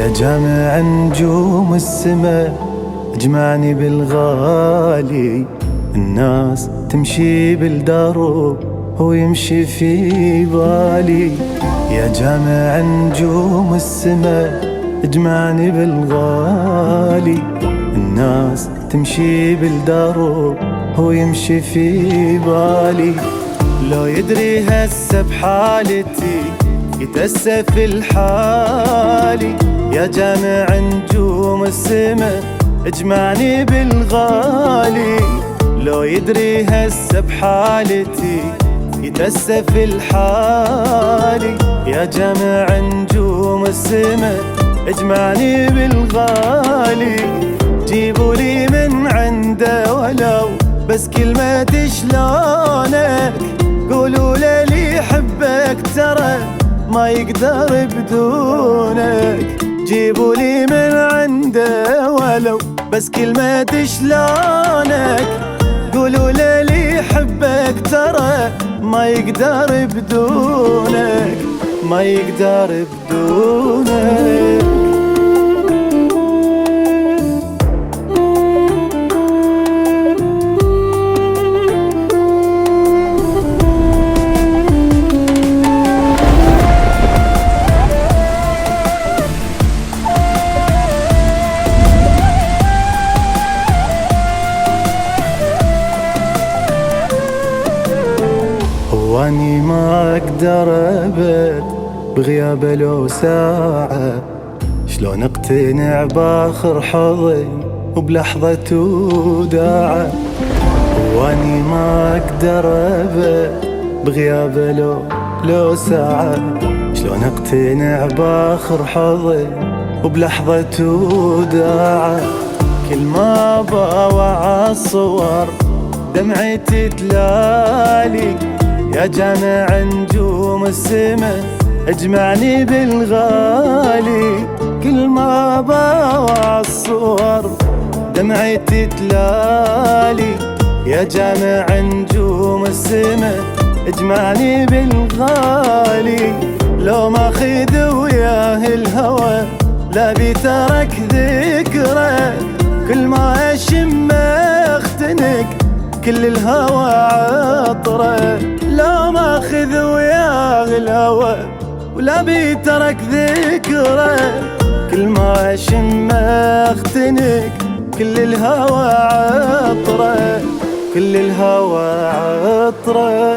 يا جامع نجوم السما اجمعني بالغالي. الناس تمشي بالدروب هو يمشي في بالي. يا جامع نجوم السما اجمعني بالغالي. الناس تمشي بالدروب هو يمشي في بالي. لو يدري هسه بحالتي يتأسف الحالي. يا جامع نجوم السما اجمعني بالغالي. لو يدري هسه بحالتي يتأسف الحالي. يا جامع نجوم السما اجمعني بالغالي. جيبوا لي من عنده ولو بس كلمة شلونك. قولوا له لي حبك ترى ما يقدر بدونك. جيبوا لي من عنده ولو بس كلمة شلونك. قولوا له لي حبك ترى ما يقدر بدونك. ما يقدر بدونك. واني ما اقدر ابد بغيابه لو ساعة. شلون اقتنع باخر حضن وبلحظة وداعة. واني ما اقدر ابد بغيابه لو ساعة. شلون اقتنع باخر حضن وبلحظة وداعة. كل ما باوع الصور دمعتي تلالي. يا جامع نجوم السما اجمعني بالغالي. كل ما باوع الصور دمعتي تلالي. يا جامع نجوم السما اجمعني بالغالي. لو ما خذ وياه الهوى لا بيترك ذكرى. كل ما اشم اختنق كل الهوى عطره. لو ما اخذ وياه الهوى ولا بيترك ذكره. كل ما اشم اختنق كل الهوى عطره. كل الهوى عطره.